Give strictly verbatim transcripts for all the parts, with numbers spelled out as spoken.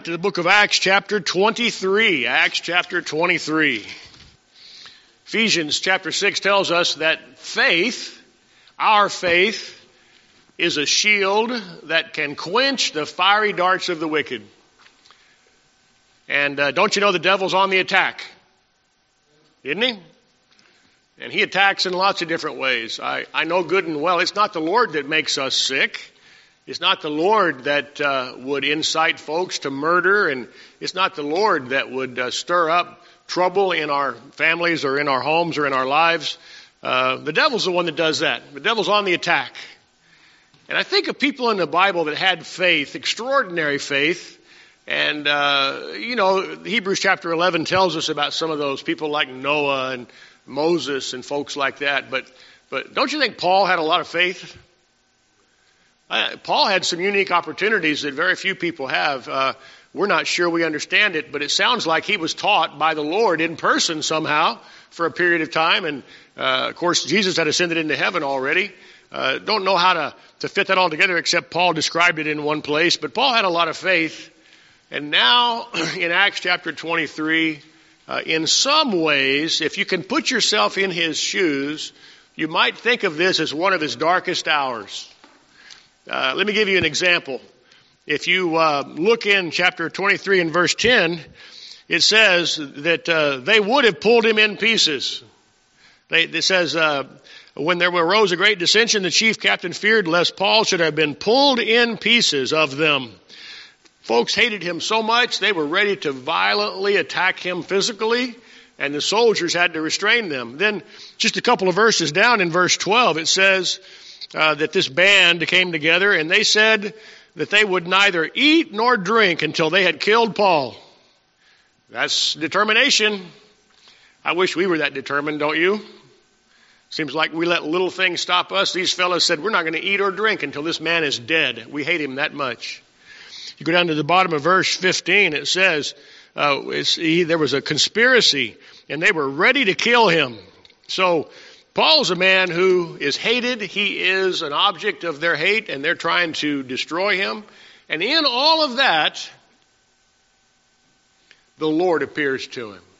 To the book of Acts chapter twenty-three. Acts chapter twenty-three. Ephesians chapter six tells us that faith, our faith, is a shield that can quench the fiery darts of the wicked. And uh, don't you know the devil's on the attack? Isn't he? And he attacks in lots of different ways. I, I know good and well it's not the Lord that makes us sick. It's not the Lord that uh, would incite folks to murder, and it's not the Lord that would uh, stir up trouble in our families or in our homes or in our lives. Uh, the devil's the one that does that. The devil's on the attack. And I think of people in the Bible that had faith, extraordinary faith. And, uh, you know, Hebrews chapter eleven tells us about some of those people like Noah and Moses and folks like that. But, but don't you think Paul had a lot of faith? Uh, Paul had some unique opportunities that very few people have. Uh, we're not sure we understand it, but it sounds like he was taught by the Lord in person somehow for a period of time. And, uh, of course, Jesus had ascended into heaven already. Uh, don't know how to, to fit that all together, except Paul described it in one place. But Paul had a lot of faith. And now in Acts chapter twenty-three, uh, in some ways, if you can put yourself in his shoes, you might think of this as one of his darkest hours. Uh, let me give you an example. If you uh, look in chapter twenty-three and verse ten, it says that uh, they would have pulled him in pieces. They, it says, uh, when there arose a great dissension, the chief captain feared lest Paul should have been pulled in pieces of them. Folks hated him so much, they were ready to violently attack him physically, and the soldiers had to restrain them. Then, just a couple of verses down in verse twelve, it says, Uh, that this band came together, and they said that they would neither eat nor drink until they had killed Paul. That's determination. I wish we were that determined, don't you? Seems like we let little things stop us. These fellows said, we're not going to eat or drink until this man is dead. We hate him that much. You go down to the bottom of verse fifteen, it says uh, it's, he, there was a conspiracy, and they were ready to kill him. So Paul's a man who is hated. He is an object of their hate, and they're trying to destroy him. And in all of that, the Lord appears to him.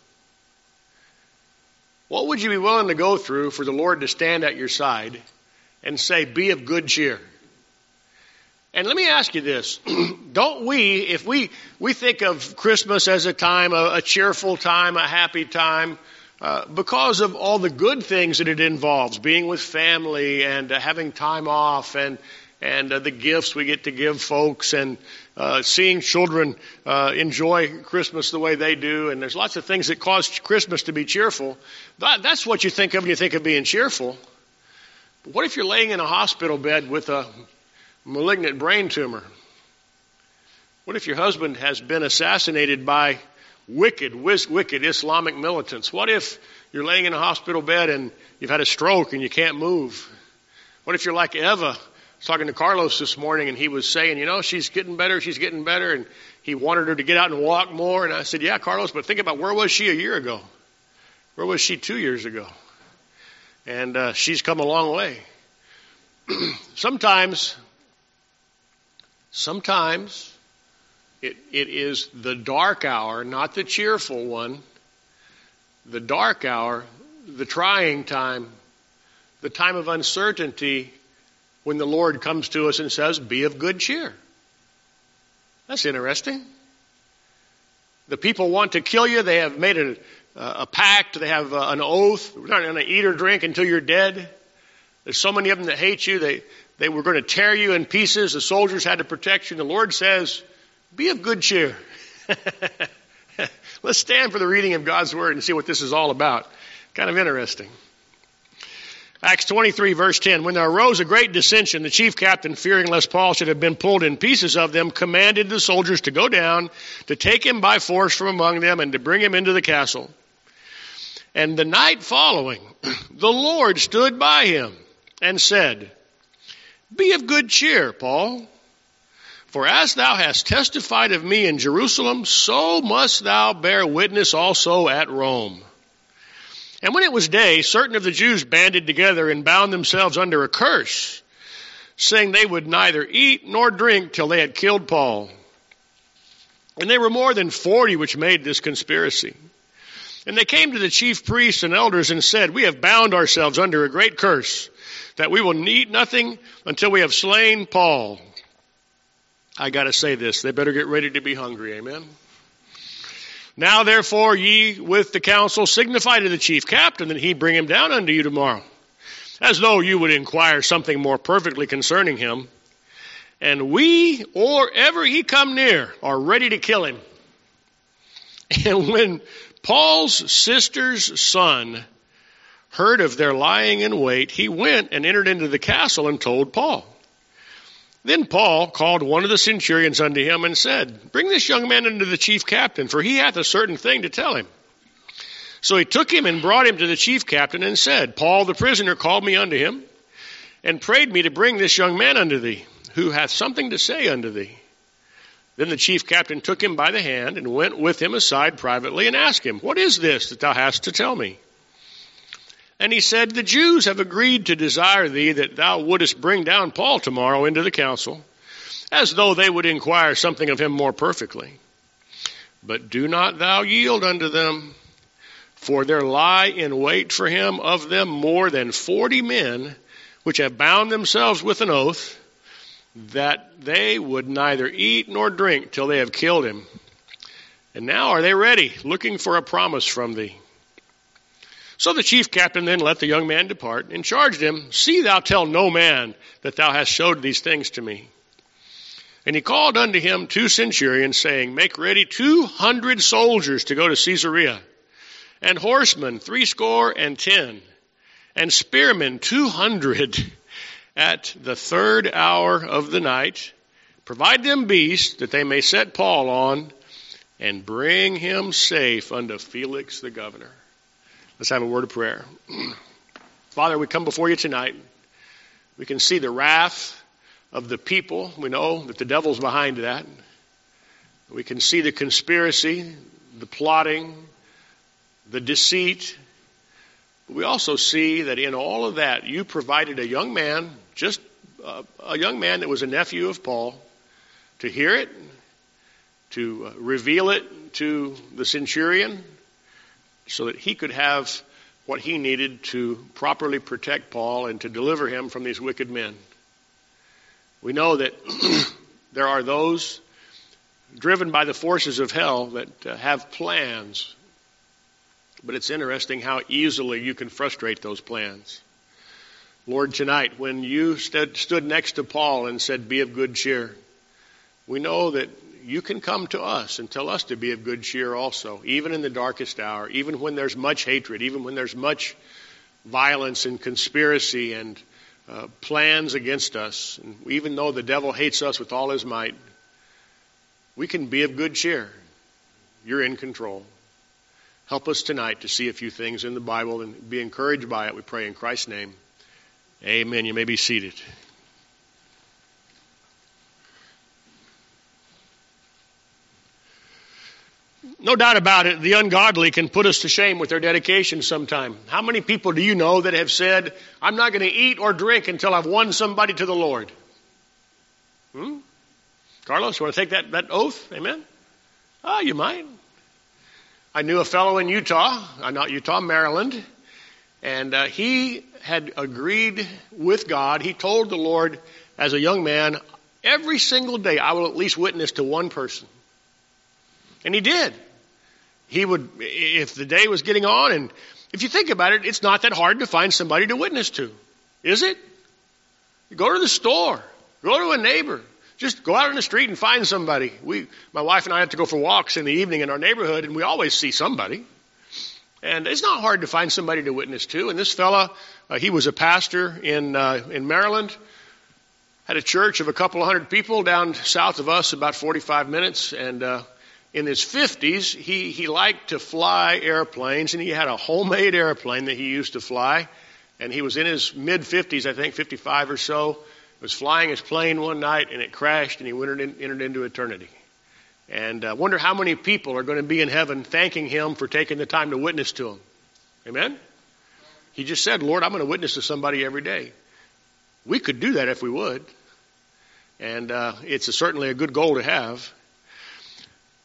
What would you be willing to go through for the Lord to stand at your side and say, be of good cheer? And let me ask you this. Don't we, if we, we think of Christmas as a time, a, a cheerful time, a happy time, Uh, because of all the good things that it involves, being with family and uh, having time off and and uh, the gifts we get to give folks and uh, seeing children uh, enjoy Christmas the way they do. And there's lots of things that cause Christmas to be cheerful. That, that's what you think of when you think of being cheerful. But what if you're laying in a hospital bed with a malignant brain tumor? What if your husband has been assassinated by Wicked, wicked Islamic militants? What if you're laying in a hospital bed and you've had a stroke and you can't move? What if you're like Eva? I was talking to Carlos this morning, and he was saying, you know, she's getting better, she's getting better, and he wanted her to get out and walk more. And I said, yeah, Carlos, but think about, where was she a year ago? Where was she two years ago? And uh, she's come a long way. sometimes, sometimes, It, it is the dark hour, not the cheerful one, the dark hour, the trying time, the time of uncertainty when the Lord comes to us and says, be of good cheer. That's interesting. The people want to kill you. They have made a, a pact. They have an oath. We're not going to eat or drink until you're dead. There's so many of them that hate you. They, they were going to tear you in pieces. The soldiers had to protect you. The Lord says, be of good cheer. Let's stand for the reading of God's Word and see what this is all about. Kind of interesting. Acts twenty-three, verse ten. When there arose a great dissension, the chief captain, fearing lest Paul should have been pulled in pieces of them, commanded the soldiers to go down, to take him by force from among them, and to bring him into the castle. And the night following, the Lord stood by him and said, be of good cheer, Paul. For as thou hast testified of me in Jerusalem, so must thou bear witness also at Rome. And when it was day, certain of the Jews banded together and bound themselves under a curse, saying they would neither eat nor drink till they had killed Paul. And they were more than forty which made this conspiracy. And they came to the chief priests and elders and said, we have bound ourselves under a great curse, that we will eat nothing until we have slain Paul. I got to say this, they better get ready to be hungry, amen? Now therefore ye with the council signify to the chief captain that he bring him down unto you tomorrow, as though you would inquire something more perfectly concerning him. And we, or ever he come near, are ready to kill him. And when Paul's sister's son heard of their lying in wait, he went and entered into the castle and told Paul. Then Paul called one of the centurions unto him and said, bring this young man unto the chief captain, for he hath a certain thing to tell him. So he took him and brought him to the chief captain and said, Paul the prisoner called me unto him and prayed me to bring this young man unto thee, who hath something to say unto thee. Then the chief captain took him by the hand and went with him aside privately and asked him, what is this that thou hast to tell me? And he said, the Jews have agreed to desire thee that thou wouldest bring down Paul tomorrow into the council, as though they would inquire something of him more perfectly. But do not thou yield unto them, for there lie in wait for him of them more than forty men, which have bound themselves with an oath, that they would neither eat nor drink till they have killed him. And now are they ready, looking for a promise from thee. So the chief captain then let the young man depart, and charged him, see thou tell no man that thou hast showed these things to me. And he called unto him two centurions, saying, make ready two hundred soldiers to go to Caesarea, and horsemen threescore and ten, and spearmen two hundred. At the third hour of the night, provide them beasts, that they may set Paul on, and bring him safe unto Felix the governor. Let's have a word of prayer. Father, we come before you tonight. We can see the wrath of the people. We know that the devil's behind that. We can see the conspiracy, the plotting, the deceit. But we also see that in all of that, you provided a young man, just a, a young man that was a nephew of Paul, to hear it, to reveal it to the centurion, so that he could have what he needed to properly protect Paul and to deliver him from these wicked men. We know that there are those driven by the forces of hell that uh, have plans, but it's interesting how easily you can frustrate those plans. Lord, tonight, when you stood, stood next to Paul and said, be of good cheer, we know that you can come to us and tell us to be of good cheer also, even in the darkest hour, even when there's much hatred, even when there's much violence and conspiracy and uh, plans against us. And even though the devil hates us with all his might, we can be of good cheer. You're in control. Help us tonight to see a few things in the Bible and be encouraged by it, we pray in Christ's name. Amen. You may be seated. No doubt about it, the ungodly can put us to shame with their dedication sometime. How many people do you know that have said, I'm not going to eat or drink until I've won somebody to the Lord? Hmm? Carlos, you want to take that, that oath? Amen? Ah, you might. I knew a fellow in Utah, uh, not Utah, Maryland, and uh, he had agreed with God. He told the Lord as a young man, every single day I will at least witness to one person. And he did. He would, if the day was getting on, and if you think about it, it's not that hard to find somebody to witness to, is it? You go to the store, go to a neighbor, just go out on the street and find somebody. We, my wife and I have to go for walks in the evening in our neighborhood, and we always see somebody. And it's not hard to find somebody to witness to. And this fella, uh, he was a pastor in uh, in Maryland, had a church of a couple of hundred people down south of us, about forty-five minutes, and uh, in his fifties, he, he liked to fly airplanes, and he had a homemade airplane that he used to fly. And he was in his mid-fifties, I think, fifty-five or so, was flying his plane one night, and it crashed, and he entered, in, entered into eternity. And I uh, wonder how many people are going to be in heaven thanking him for taking the time to witness to him. Amen? He just said, Lord, I'm going to witness to somebody every day. We could do that if we would. And uh, it's a, certainly a good goal to have.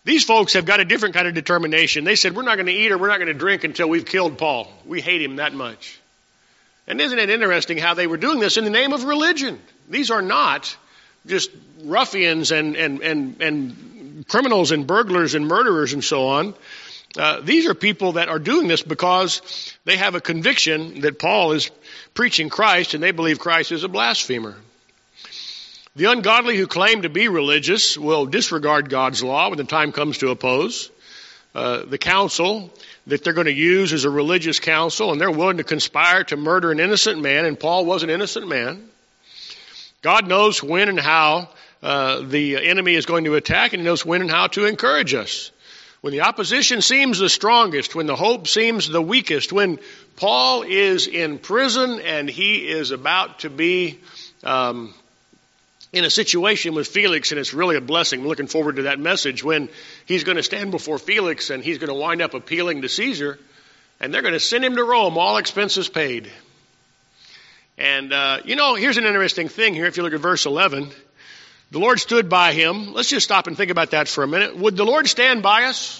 These folks have got a different kind of determination. They said, we're not going to eat or we're not going to drink until we've killed Paul. We hate him that much. And isn't it interesting how they were doing this in the name of religion? These are not just ruffians and, and, and, and criminals and burglars and murderers and so on. Uh, these are people that are doing this because they have a conviction that Paul is preaching Christ and they believe Christ is a blasphemer. The ungodly who claim to be religious will disregard God's law when the time comes to oppose. Uh, the council that they're going to use is a religious council, and they're willing to conspire to murder an innocent man, and Paul was an innocent man. God knows when and how uh, the enemy is going to attack, and he knows when and how to encourage us. When the opposition seems the strongest, when the hope seems the weakest, when Paul is in prison and he is about to be um, in a situation with Felix, and it's really a blessing. I'm looking forward to that message when he's going to stand before Felix and he's going to wind up appealing to Caesar, and they're going to send him to Rome, all expenses paid. And, uh, you know, here's an interesting thing here. If you look at verse eleven, the Lord stood by him. Let's just stop and think about that for a minute. Would the Lord stand by us?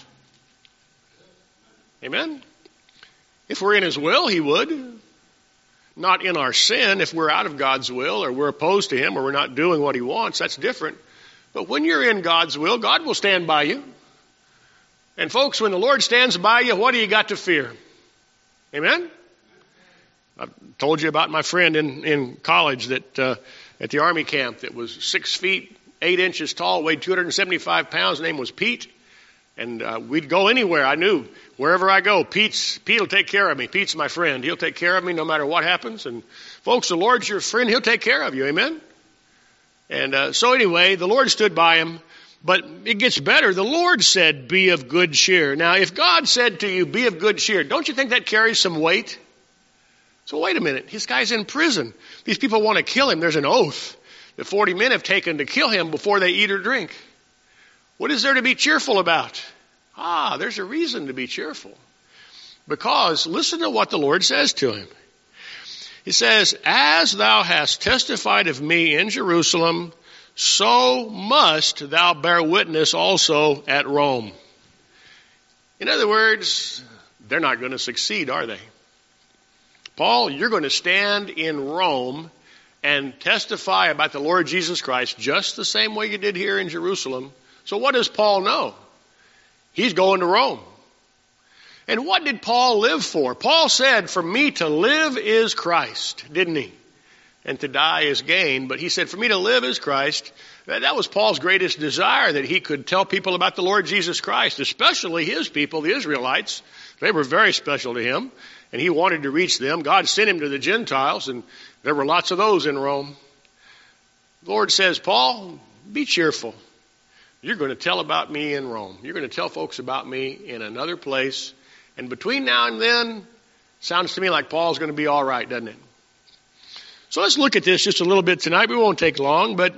Amen? If we're in his will, he would. Not in our sin. If we're out of God's will or we're opposed to him or we're not doing what he wants, that's different. But when you're in God's will, God will stand by you. And folks, when the Lord stands by you, what do you got to fear? Amen? I've told you about my friend in, in college that uh, at the Army camp that was six feet, eight inches tall, weighed two hundred seventy-five pounds. His name was Pete. And uh, we'd go anywhere. I knew wherever I go, Pete's, Pete will take care of me. Pete's my friend. He'll take care of me no matter what happens. And folks, the Lord's your friend. He'll take care of you. Amen? And uh, so anyway, the Lord stood by him. But it gets better. The Lord said, be of good cheer. Now, if God said to you, be of good cheer, don't you think that carries some weight? So wait a minute. This guy's in prison. These people want to kill him. There's an oath that forty men have taken to kill him before they eat or drink. What is there to be cheerful about? Ah, there's a reason to be cheerful. Because listen to what the Lord says to him. He says, as thou hast testified of me in Jerusalem, so must thou bear witness also at Rome. In other words, they're not going to succeed, are they? Paul, you're going to stand in Rome and testify about the Lord Jesus Christ just the same way you did here in Jerusalem. So what does Paul know? He's going to Rome. And what did Paul live for? Paul said, for me to live is Christ, didn't he? And to die is gain. But he said, for me to live is Christ. That was Paul's greatest desire, that he could tell people about the Lord Jesus Christ, especially his people, the Israelites. They were very special to him, and he wanted to reach them. God sent him to the Gentiles, and there were lots of those in Rome. The Lord says, Paul, be cheerful. You're going to tell about me in Rome. You're going to tell folks about me in another place. And between now and then, sounds to me like Paul's going to be all right, doesn't it? So let's look at this just a little bit tonight. We won't take long, but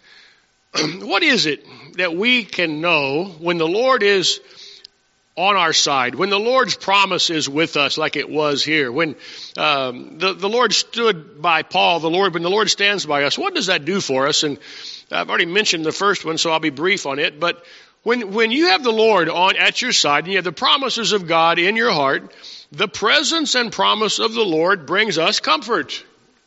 what is it that we can know when the Lord is on our side, when the Lord's promise is with us like it was here, when um, the, the Lord stood by Paul, the Lord, when the Lord stands by us, what does that do for us? And I've already mentioned the first one, so I'll be brief on it. But when when you have the Lord on at your side and you have the promises of God in your heart, the presence and promise of the Lord brings us comfort.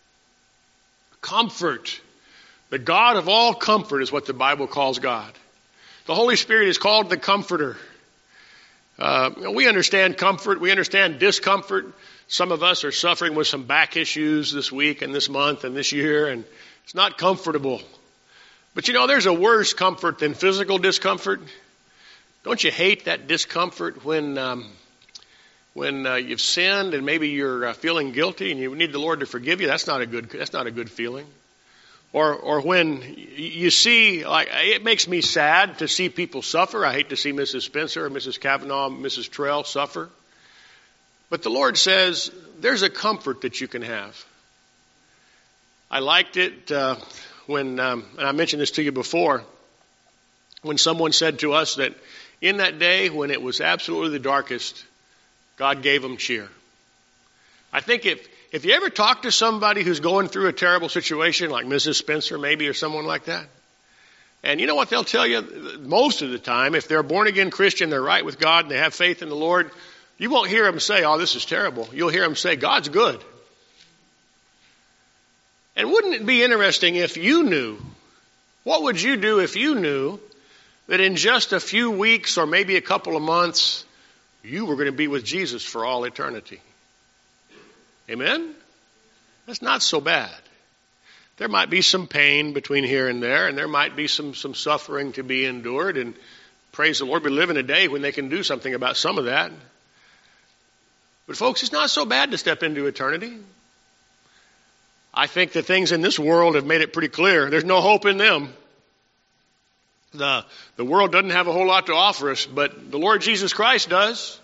Comfort. The God of all comfort is what the Bible calls God. The Holy Spirit is called the Comforter. Uh, we understand comfort. We understand discomfort. Some of us are suffering with some back issues this week and this month and this year, and it's not comfortable. But you know, there's a worse comfort than physical discomfort. Don't you hate that discomfort when um, when uh, you've sinned and maybe you're uh, feeling guilty and you need the Lord to forgive you? That's not a good. That's not a good feeling. Or or when you see, like, it makes me sad to see people suffer. I hate to see Missus Spencer or Missus Kavanaugh, Missus Trell suffer. But the Lord says there's a comfort that you can have. I liked it. Uh, When, um, and I mentioned this to you before, when someone said to us that in that day when it was absolutely the darkest, God gave them cheer. I think if, if you ever talk to somebody who's going through a terrible situation, like Missus Spencer maybe, or someone like that, And you know what they'll tell you? Most of the time, if they're a born-again Christian, they're right with God, and they have faith in the Lord, you won't hear them say, oh, this is terrible. You'll hear them say, God's good. And wouldn't it be interesting if you knew, what would you do if you knew that in just a few weeks or maybe a couple of months, you were going to be with Jesus for all eternity? Amen? That's not so bad. There might be some pain between here and there, and there might be some, some suffering to be endured, and praise the Lord, we live in a day when they can do something about some of that. But folks, it's not so bad to step into eternity. I think the things in this world have made it pretty clear. There's no hope in them. The, the world doesn't have a whole lot to offer us, but the Lord Jesus Christ does.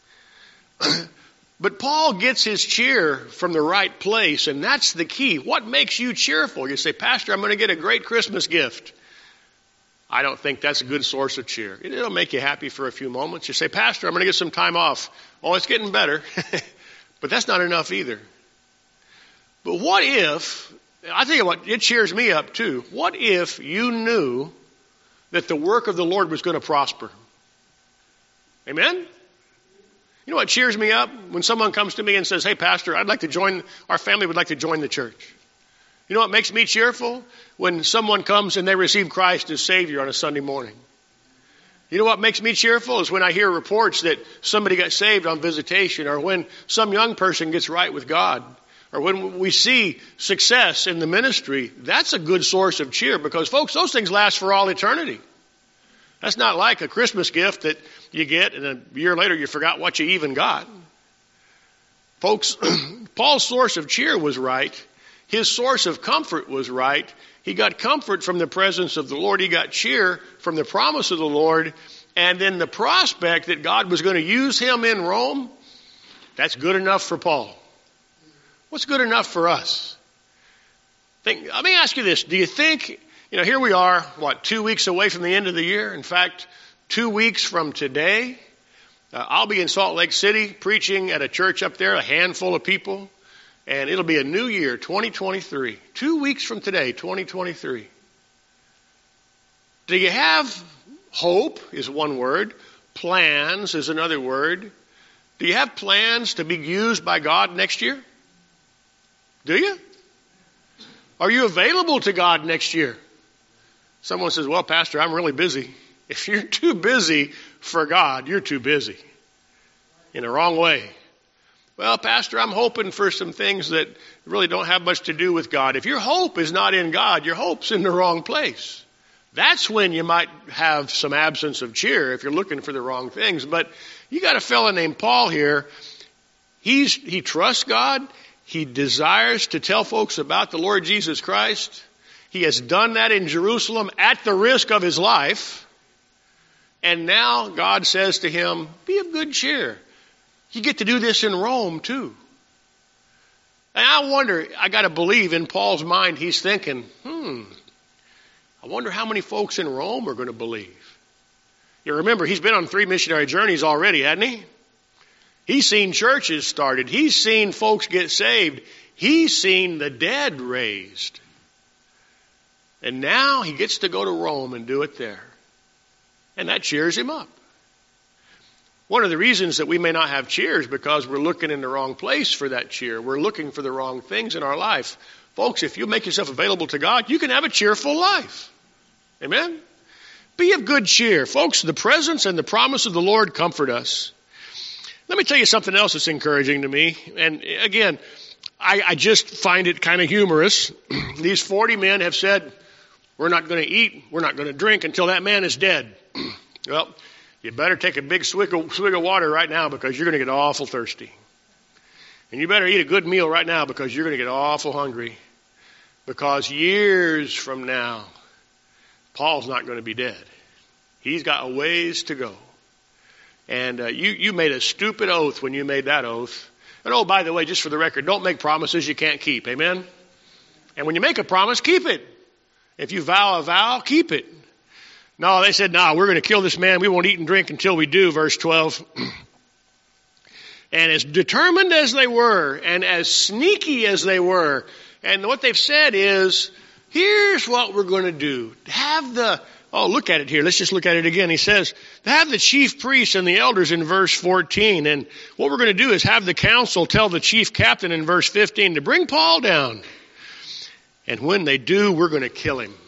But Paul gets his cheer from the right place, and that's the key. What makes you cheerful? You say, Pastor, I'm going to get a great Christmas gift. I don't think that's a good source of cheer. It'll make you happy for a few moments. You say, Pastor, I'm going to get some time off. Oh, it's getting better. But that's not enough either. But what if, I tell you what, it cheers me up too. What if you knew that the work of the Lord was going to prosper? Amen? You know what cheers me up? When someone comes to me and says, hey, Pastor, I'd like to join, our family would like to join the church. You know what makes me cheerful? When someone comes and they receive Christ as Savior on a Sunday morning. You know what makes me cheerful is when I hear reports that somebody got saved on visitation, or when some young person gets right with God, or when we see success in the ministry. That's a good source of cheer, because, folks, those things last for all eternity. That's not like a Christmas gift that you get and a year later you forgot what you even got. Folks, Paul's source of cheer was right. His source of comfort was right. He got comfort from the presence of the Lord. He got cheer from the promise of the Lord. And then the prospect that God was going to use him in Rome, that's good enough for Paul. What's good enough for us? Think, let me ask you this. Do you think, you know, here we are, what, two weeks away from the end of the year? In fact, two weeks from today, uh, I'll be in Salt Lake City preaching at a church up there, a handful of people. And it'll be a new year, twenty twenty-three. Two weeks from today, twenty twenty-three. Do you have hope is one word. Plans is another word. Do you have plans to be used by God next year? Do you? Are you available to God next year? Someone says, well, Pastor, I'm really busy. If you're too busy for God, you're too busy. In the wrong way. Well, Pastor, I'm hoping for some things that really don't have much to do with God. If your hope is not in God, your hope's in the wrong place. That's when you might have some absence of cheer if you're looking for the wrong things. But you got a fellow named Paul here. He's, he trusts God. He desires to tell folks about the Lord Jesus Christ. He has done that in Jerusalem at the risk of his life. And now God says to him, be of good cheer. You get to do this in Rome too. And I wonder, I got to believe in Paul's mind, he's thinking, hmm, I wonder how many folks in Rome are going to believe. You remember, he's been on three missionary journeys already, hasn't he? He's seen churches started. He's seen folks get saved. He's seen the dead raised. And now he gets to go to Rome and do it there. And that cheers him up. One of the reasons that we may not have cheer is because we're looking in the wrong place for that cheer. We're looking for the wrong things in our life. Folks, if you make yourself available to God, you can have a cheerful life. Amen? Be of good cheer. Folks, the presence and the promise of the Lord comfort us. Let me tell you something else that's encouraging to me. And again, I, I just find it kind of humorous. These forty men have said, we're not going to eat, we're not going to drink until that man is dead. Well, you better take a big swig of, swig of water right now, because you're going to get awful thirsty. And you better eat a good meal right now, because you're going to get awful hungry. Because years from now, Paul's not going to be dead. He's got a ways to go. And uh, you, you made a stupid oath when you made that oath. And oh, by the way, just for the record, don't make promises you can't keep. Amen? And when you make a promise, keep it. If you vow a vow, keep it. No, they said, no, we're going to kill this man. We won't eat and drink until we do, verse twelve. And as determined as they were, and as sneaky as they were, and what they've said is, here's what we're going to do. Have the, oh, look at it here. Let's just look at it again. He says, have the chief priests and the elders in verse fourteen. And what we're going to do is have the council tell the chief captain in verse fifteen to bring Paul down. And when they do, we're going to kill him.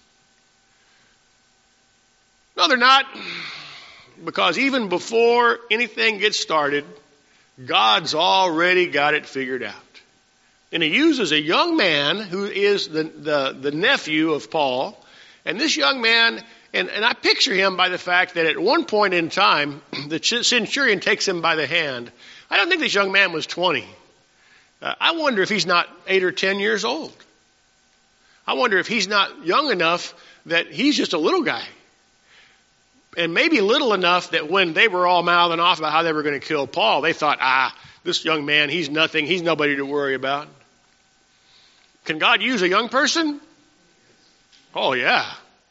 No, they're not. Because even before anything gets started, God's already got it figured out. And he uses a young man who is the, the, the nephew of Paul. And this young man, and, and I picture him by the fact that at one point in time, the centurion takes him by the hand. I don't think this young man was twenty. Uh, I wonder if he's not eight or ten years old. I wonder if he's not young enough that he's just a little guy. And maybe little enough that when they were all mouthing off about how they were going to kill Paul, they thought, ah, this young man, he's nothing. He's nobody to worry about. Can God use a young person? Oh, yeah.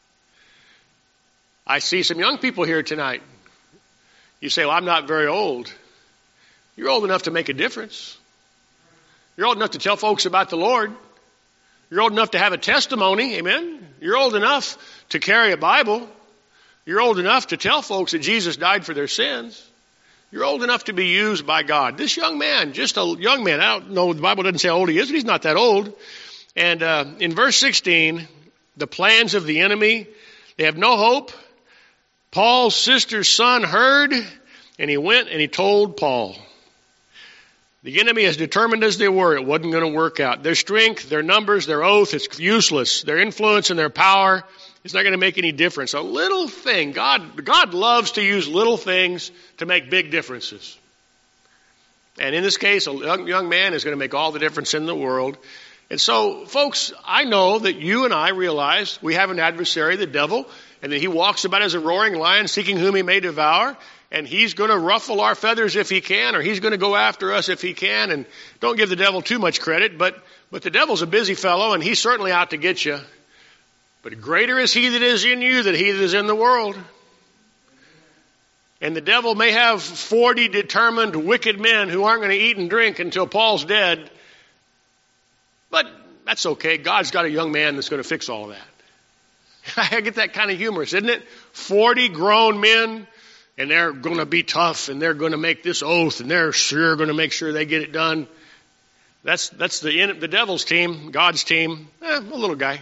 I see some young people here tonight. You say, well, I'm not very old. You're old enough to make a difference. You're old enough to tell folks about the Lord. You're old enough to have a testimony. Amen. You're old enough to carry a Bible. You're old enough to tell folks that Jesus died for their sins. You're old enough to be used by God. This young man, just a young man, I don't know, the Bible doesn't say how old he is, but he's not that old. And uh, in verse sixteen, the plans of the enemy, they have no hope. Paul's sister's son heard, and he went and he told Paul. The enemy, as determined as they were, it wasn't going to work out. Their strength, their numbers, their oath, it's useless. Their influence and their power, it's not going to make any difference. A little thing, God, God loves to use little things to make big differences. And in this case, a young, young man is going to make all the difference in the world. And so, folks, I know that you and I realize we have an adversary, the devil, and that he walks about as a roaring lion, seeking whom he may devour. And he's going to ruffle our feathers if he can, or he's going to go after us if he can. And don't give the devil too much credit, but, but the devil's a busy fellow, and he's certainly out to get you. But greater is he that is in you than he that is in the world. And the devil may have forty determined wicked men who aren't going to eat and drink until Paul's dead. But that's okay. God's got a young man that's going to fix all of that. I get that kind of humorous, isn't it? Forty grown men, and they're going to be tough, and they're going to make this oath, and they're sure going to make sure they get it done. That's that's the the devil's team, God's team. Eh, a little guy.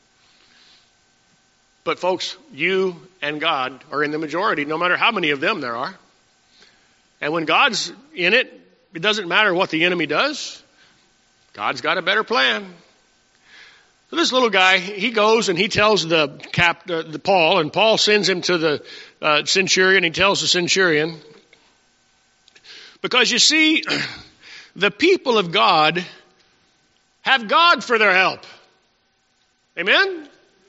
But folks, you and God are in the majority, no matter how many of them there are. And when God's in it, it doesn't matter what the enemy does. God's got a better plan. So this little guy, he goes and he tells the cap, uh, the Paul, and Paul sends him to the uh, centurion. He tells the centurion, because you see, the people of God have God for their help. Amen?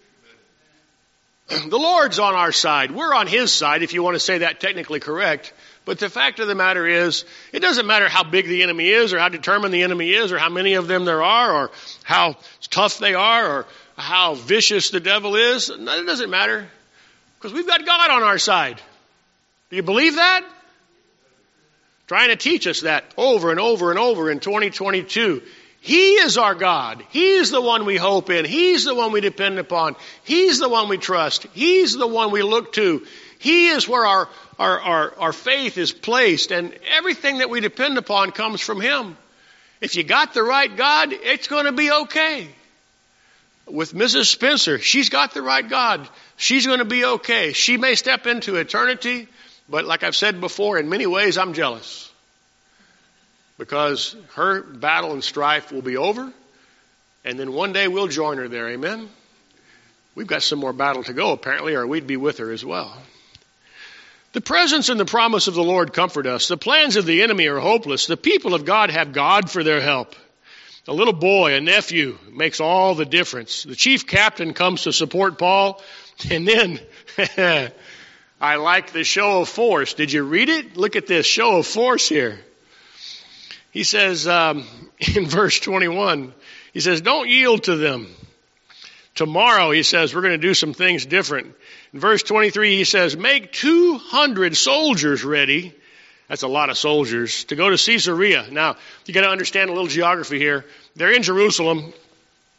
The Lord's on our side. We're on His side, if you want to say that technically correct. But the fact of the matter is, it doesn't matter how big the enemy is, or how determined the enemy is, or how many of them there are, or how tough they are, or how vicious the devil is. It doesn't matter, because we've got God on our side. Do you believe that? Trying to teach us that over and over and over in twenty twenty-two. He is our God. He's the one we hope in. He's the one we depend upon. He's the one we trust. He's the one we look to. He is where our, our, our, our faith is placed, and everything that we depend upon comes from Him. If you got the right God, it's going to be okay. With Missus Spencer, she's got the right God. She's going to be okay. She may step into eternity, but like I've said before, in many ways I'm jealous. Because her battle and strife will be over, and then one day we'll join her there. Amen? We've got some more battle to go, apparently, or we'd be with her as well. The presence and the promise of the Lord comfort us. The plans of the enemy are hopeless. The people of God have God for their help. A little boy, a nephew, makes all the difference. The chief captain comes to support Paul, and then I like the show of force. Did you read it? Look at this show of force here. He says um, in verse twenty-one, he says, don't yield to them. Tomorrow, he says, we're going to do some things different. In verse twenty-three, he says, make two hundred soldiers ready. That's a lot of soldiers to go to Caesarea. Now, you got to understand a little geography here. They're in Jerusalem.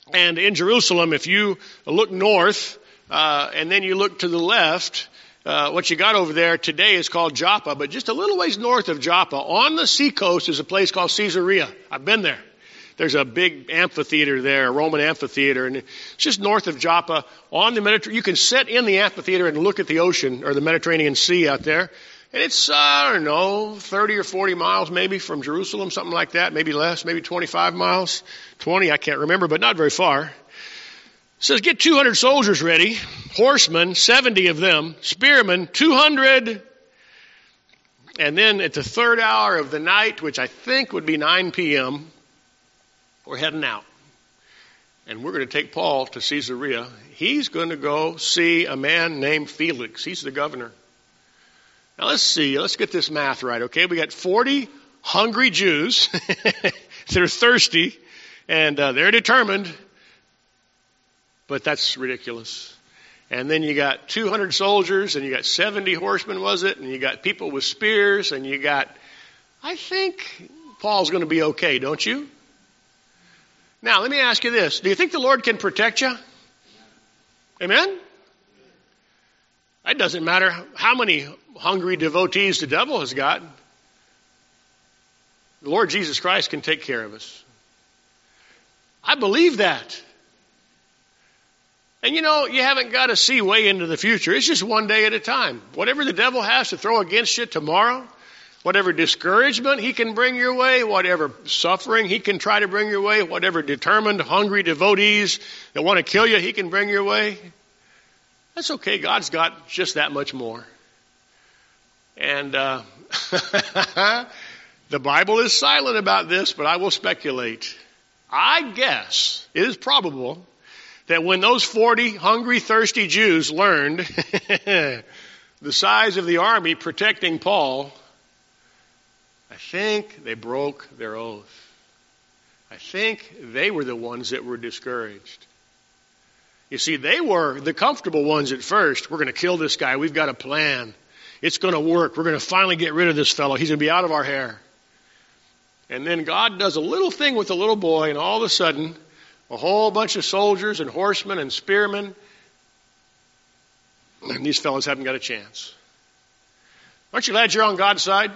And in Jerusalem, if you look north uh, and then you look to the left, uh, what you got over there today is called Joppa. But just a little ways north of Joppa, on the seacoast, is a place called Caesarea. I've been there. There's a big amphitheater there, a Roman amphitheater, and it's just north of Joppa on the Mediterranean. You can sit in the amphitheater and look at the ocean or the Mediterranean Sea out there. And it's, uh, I don't know, thirty or forty miles maybe from Jerusalem, something like that, maybe less, maybe twenty-five miles, twenty, I can't remember, but not very far. It says, get two hundred soldiers ready, horsemen, seventy of them, spearmen, two hundred. And then at the third hour of the night, which I think would be nine p.m., we're heading out. And we're going to take Paul to Caesarea. He's going to go see a man named Felix. He's the governor. Now let's see. Let's get this math right, okay? We got forty hungry Jews. They're thirsty, and uh, they're determined. But that's ridiculous. And then you got two hundred soldiers, and you got seventy horsemen, was it? And you got people with spears, and you got... I think Paul's going to be okay, don't you? Now, let me ask you this. Do you think the Lord can protect you? Amen? It doesn't matter how many hungry devotees the devil has got. The Lord Jesus Christ can take care of us. I believe that. And you know, you haven't got to see way into the future. It's just one day at a time. Whatever the devil has to throw against you tomorrow, whatever discouragement he can bring your way, whatever suffering he can try to bring your way, whatever determined, hungry devotees that want to kill you, he can bring your way. That's okay. God's got just that much more. And uh, the Bible is silent about this, but I will speculate. I guess it is probable that when those forty hungry, thirsty Jews learned the size of the army protecting Paul, I think they broke their oath. I think they were the ones that were discouraged. You see, they were the comfortable ones at first. We're going to kill this guy. We've got a plan. It's going to work. We're going to finally get rid of this fellow. He's going to be out of our hair. And then God does a little thing with a little boy, and all of a sudden, a whole bunch of soldiers and horsemen and spearmen, and these fellows haven't got a chance. Aren't you glad you're on God's side?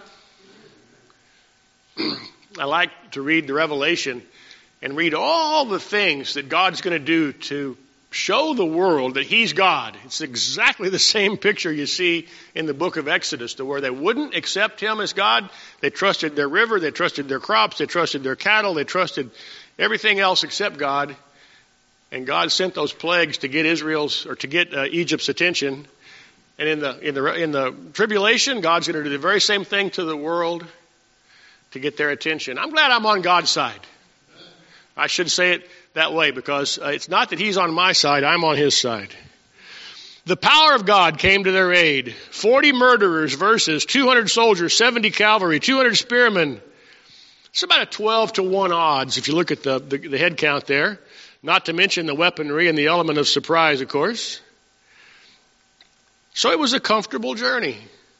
I like to read the Revelation and read all the things that God's going to do to show the world that He's God. It's exactly the same picture you see in the book of Exodus, to where they wouldn't accept Him as God. They trusted their river, they trusted their crops, they trusted their cattle, they trusted everything else except God. And God sent those plagues to get Israel's, or to get uh, Egypt's attention. And in the in the in the tribulation, God's going to do the very same thing to the world to get their attention. I'm glad I'm on God's side. I should say it that way, because uh, it's not that He's on my side, I'm on His side. The power of God came to their aid. forty murderers versus two hundred soldiers, seventy cavalry, two hundred spearmen. It's about a twelve to one odds if you look at the, the, the head count there. Not to mention the weaponry and the element of surprise, of course. So it was a comfortable journey.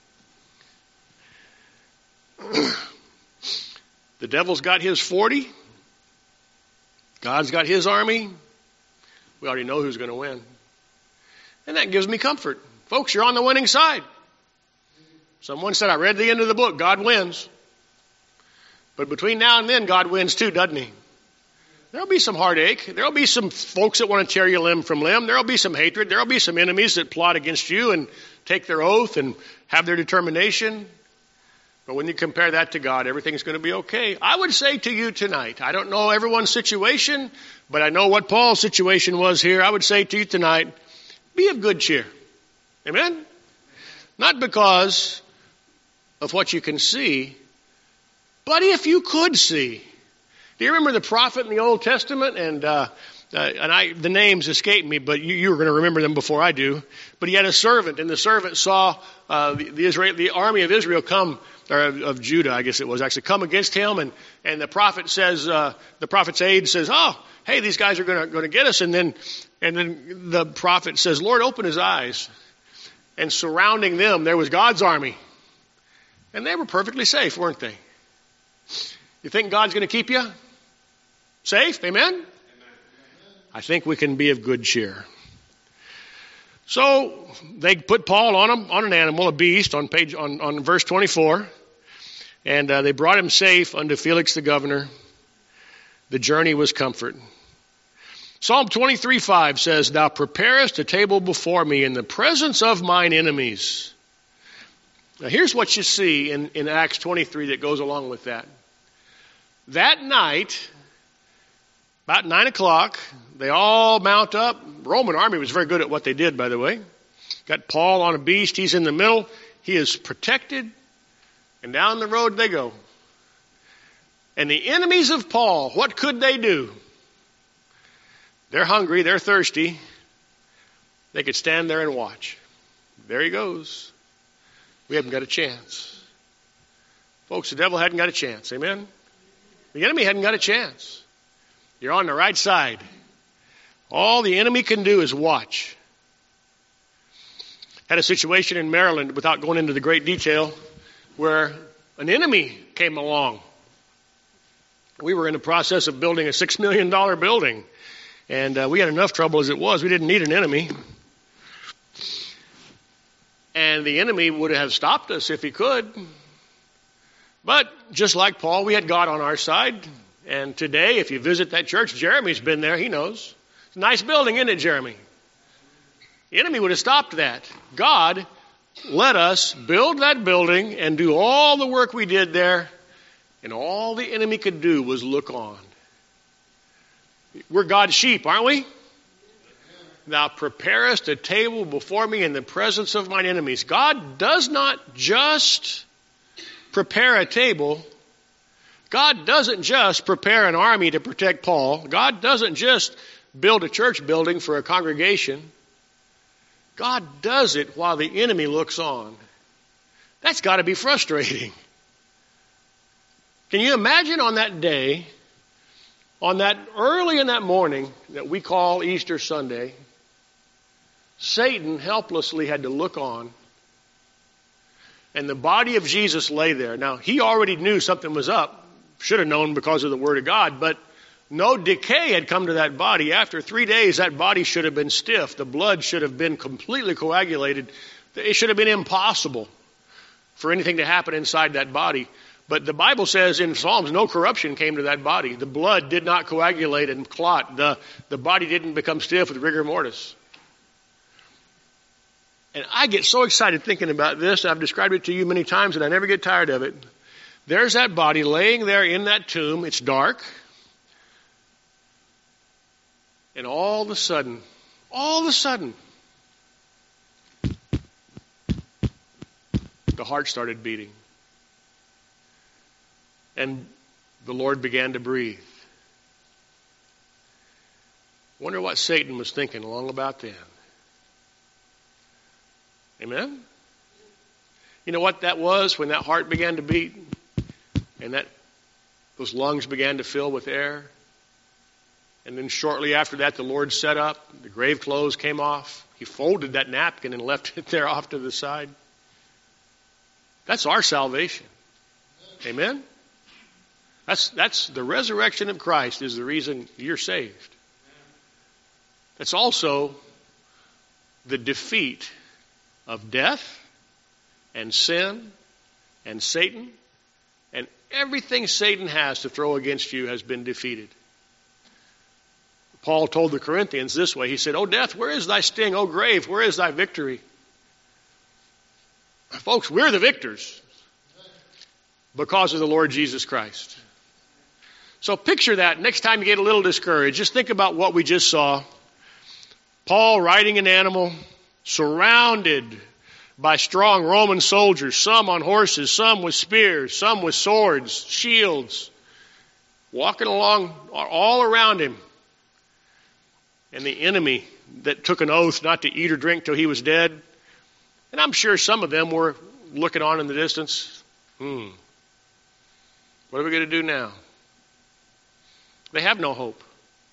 The devil's got his forty. God's got His army. We already know who's going to win. And that gives me comfort. Folks, you're on the winning side. Someone said, I read the end of the book. God wins. But between now and then, God wins too, doesn't He? There'll be some heartache. There'll be some folks that want to tear you limb from limb. There'll be some hatred. There'll be some enemies that plot against you and take their oath and have their determination. But when you compare that to God, everything's going to be okay. I would say to you tonight, I don't know everyone's situation, but I know what Paul's situation was here. I would say to you tonight, be of good cheer. Amen? Not because of what you can see, but if you could see. Do you remember the prophet in the Old Testament? And uh, uh, and I the names escape me, but you, you are going to remember them before I do. But he had a servant, and the servant saw uh, the, the, Israel, the army of Israel come, or of, of Judah, I guess it was actually, come against him. And, and the prophet says, uh, the prophet's aide says, oh, hey, these guys are going to going to get us. And then and then the prophet says, Lord, open his eyes. And surrounding them, there was God's army. And they were perfectly safe, weren't they? You think God's going to keep you safe? Amen? Amen. I think we can be of good cheer. So they put Paul on him, on an animal, a beast, on page on, on verse twenty-four, and uh, they brought him safe unto Felix the governor. The journey was comfort. Psalm twenty-three five says, Thou preparest a table before me in the presence of mine enemies. Now here's what you see in, in Acts twenty-three that goes along with that. That night, about nine o'clock, they all mount up. Roman army was very good at what they did, by the way. Got Paul on a beast. He's in the middle. He is protected. And down the road they go. And the enemies of Paul, what could they do? They're hungry. They're thirsty. They could stand there and watch. There he goes. We haven't got a chance. Folks, the devil hadn't got a chance. Amen? The enemy hadn't got a chance. You're on the right side. All the enemy can do is watch. Had a situation in Maryland, without going into the great detail, where an enemy came along. We were in the process of building a six million dollars building, and uh, we had enough trouble as it was. We didn't need an enemy. And the enemy would have stopped us if he could. But just like Paul, we had God on our side. And today, if you visit that church, Jeremy's been there. He knows. It's a nice building, isn't it, Jeremy? The enemy would have stopped that. God let us build that building and do all the work we did there. And all the enemy could do was look on. We're God's sheep, aren't we? Thou preparest a table before me in the presence of mine enemies. God does not just prepare a table. God doesn't just prepare an army to protect Paul. God doesn't just build a church building for a congregation. God does it while the enemy looks on. That's got to be frustrating. Can you imagine on that day, on that early in that morning that we call Easter Sunday, Satan helplessly had to look on, and the body of Jesus lay there. Now, he already knew something was up, should have known because of the Word of God, but no decay had come to that body. After three days, that body should have been stiff. The blood should have been completely coagulated. It should have been impossible for anything to happen inside that body. But the Bible says in Psalms, no corruption came to that body. The blood did not coagulate and clot. The, the body didn't become stiff with rigor mortis. And I get so excited thinking about this. I've described it to you many times, and I never get tired of it. There's that body laying there in that tomb. It's dark. And all of a sudden, all of a sudden, the heart started beating. And the Lord began to breathe. Wonder what Satan was thinking along about then. Amen? You know what that was when that heart began to beat and that those lungs began to fill with air? And then shortly after that, the Lord set up. The grave clothes came off. He folded that napkin and left it there off to the side. That's our salvation. Amen? That's, that's the resurrection of Christ is the reason you're saved. That's also the defeat of death and sin and Satan. And everything Satan has to throw against you has been defeated. Paul told the Corinthians this way. He said, "O death, where is thy sting? O grave, where is thy victory?" Folks, we're the victors because of the Lord Jesus Christ. So picture that. Next time you get a little discouraged, just think about what we just saw. Paul riding an animal, surrounded by strong Roman soldiers, some on horses, some with spears, some with swords, shields, walking along all around him. And the enemy that took an oath not to eat or drink till he was dead. And I'm sure some of them were looking on in the distance. Hmm. What are we going to do now? They have no hope.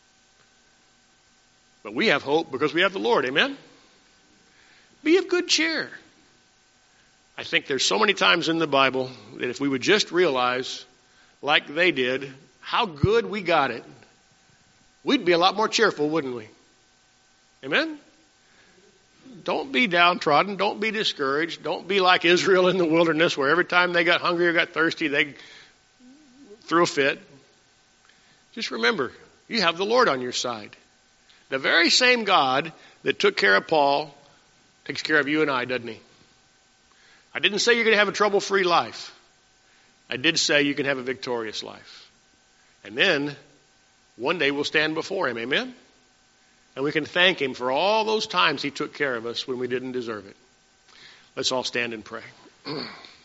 But we have hope because we have the Lord. Amen? Be of good cheer. I think there's so many times in the Bible that if we would just realize, like they did, how good we got it, we'd be a lot more cheerful, wouldn't we? Amen? Don't be downtrodden. Don't be discouraged. Don't be like Israel in the wilderness where every time they got hungry or got thirsty, they threw a fit. Just remember, you have the Lord on your side. The very same God that took care of Paul takes care of you and I, doesn't he? I didn't say you're going to have a trouble-free life. I did say you can have a victorious life. And then, one day we'll stand before him, amen? And we can thank him for all those times he took care of us when we didn't deserve it. Let's all stand and pray.